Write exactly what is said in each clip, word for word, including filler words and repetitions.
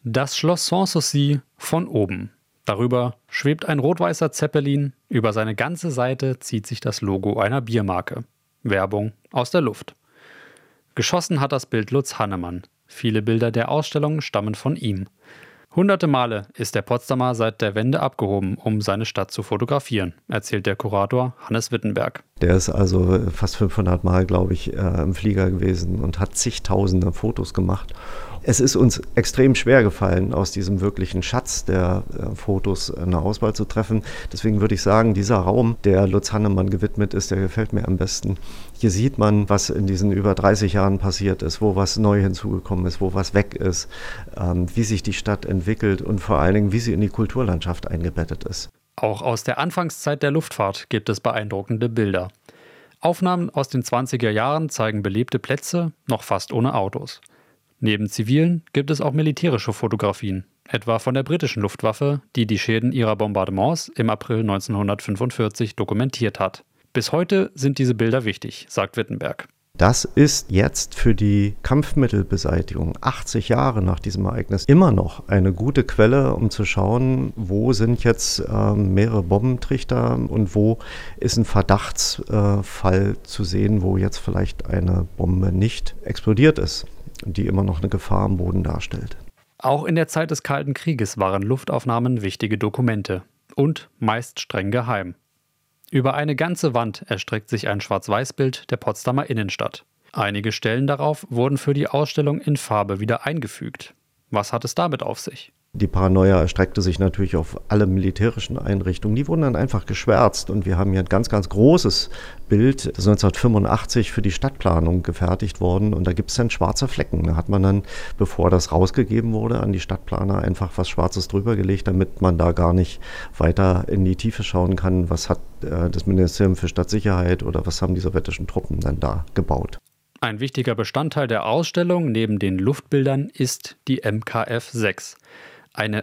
Das Schloss Sanssouci von oben. Darüber schwebt ein rot-weißer Zeppelin, über seine ganze Seite zieht sich das Logo einer Biermarke. Werbung aus der Luft. Geschossen hat das Bild Lutz Hannemann. Viele Bilder der Ausstellung stammen von ihm. Hunderte Male ist der Potsdamer seit der Wende abgehoben, um seine Stadt zu fotografieren, erzählt der Kurator Hannes Wittenberg. Der ist also fast fünfhundert Mal, glaube ich, äh, im Flieger gewesen und hat zigtausende Fotos gemacht. Es ist uns extrem schwer gefallen, aus diesem wirklichen Schatz der äh, Fotos eine Auswahl zu treffen. Deswegen würde ich sagen, dieser Raum, der Lutz Hannemann gewidmet ist, der gefällt mir am besten. Hier sieht man, was in diesen über dreißig Jahren passiert ist, wo was neu hinzugekommen ist, wo was weg ist, ähm, wie sich die Stadt entwickelt und vor allen Dingen, wie sie in die Kulturlandschaft eingebettet ist. Auch aus der Anfangszeit der Luftfahrt gibt es beeindruckende Bilder. Aufnahmen aus den zwanziger Jahren zeigen belebte Plätze, noch fast ohne Autos. Neben zivilen gibt es auch militärische Fotografien, etwa von der britischen Luftwaffe, die die Schäden ihrer Bombardements im April neunzehnhundertfünfundvierzig dokumentiert hat. Bis heute sind diese Bilder wichtig, sagt Wittenberg. Das ist jetzt für die Kampfmittelbeseitigung, achtzig Jahre nach diesem Ereignis, immer noch eine gute Quelle, um zu schauen, wo sind jetzt äh, mehrere Bombentrichter und wo ist ein Verdachtsfall äh, zu sehen, wo jetzt vielleicht eine Bombe nicht explodiert ist, die immer noch eine Gefahr am Boden darstellt. Auch in der Zeit des Kalten Krieges waren Luftaufnahmen wichtige Dokumente und meist streng geheim. Über eine ganze Wand erstreckt sich ein Schwarz-Weiß-Bild der Potsdamer Innenstadt. Einige Stellen darauf wurden für die Ausstellung in Farbe wieder eingefügt. Was hat es damit auf sich? Die Paranoia erstreckte sich natürlich auf alle militärischen Einrichtungen. Die wurden dann einfach geschwärzt und wir haben hier ein ganz, ganz großes Bild, das neunzehnhundertfünfundachtzig für die Stadtplanung gefertigt worden und da gibt es dann schwarze Flecken. Da hat man dann, bevor das rausgegeben wurde, an die Stadtplaner einfach was Schwarzes drüber gelegt, damit man da gar nicht weiter in die Tiefe schauen kann, was hat äh, das Ministerium für Stadtsicherheit oder was haben die sowjetischen Truppen dann da gebaut. Ein wichtiger Bestandteil der Ausstellung neben den Luftbildern ist die M K F sechs. Eine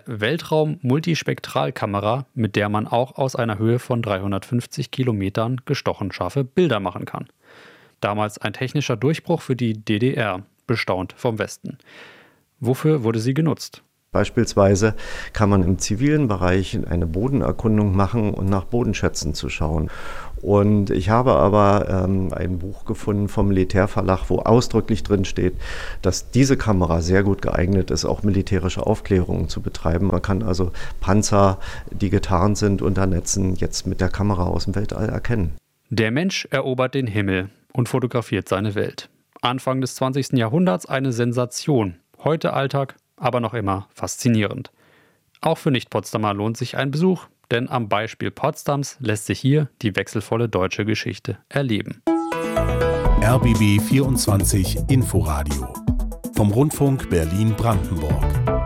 Weltraum-Multispektralkamera, mit der man auch aus einer Höhe von dreihundertfünfzig Kilometern gestochen scharfe Bilder machen kann. Damals ein technischer Durchbruch für die D D R, bestaunt vom Westen. Wofür wurde sie genutzt? Beispielsweise kann man im zivilen Bereich eine Bodenerkundung machen und nach Bodenschätzen zu schauen. Und ich habe aber ähm, ein Buch gefunden vom Militärverlag, wo ausdrücklich drin steht, dass diese Kamera sehr gut geeignet ist, auch militärische Aufklärungen zu betreiben. Man kann also Panzer, die getarnt sind, unter Netzen jetzt mit der Kamera aus dem Weltall erkennen. Der Mensch erobert den Himmel und fotografiert seine Welt. Anfang des zwanzigsten Jahrhunderts eine Sensation, heute Alltag, aber noch immer faszinierend. Auch für Nicht-Potsdamer lohnt sich ein Besuch, denn am Beispiel Potsdams lässt sich hier die wechselvolle deutsche Geschichte erleben. R B B vierundzwanzig Inforadio vom Rundfunk Berlin-Brandenburg.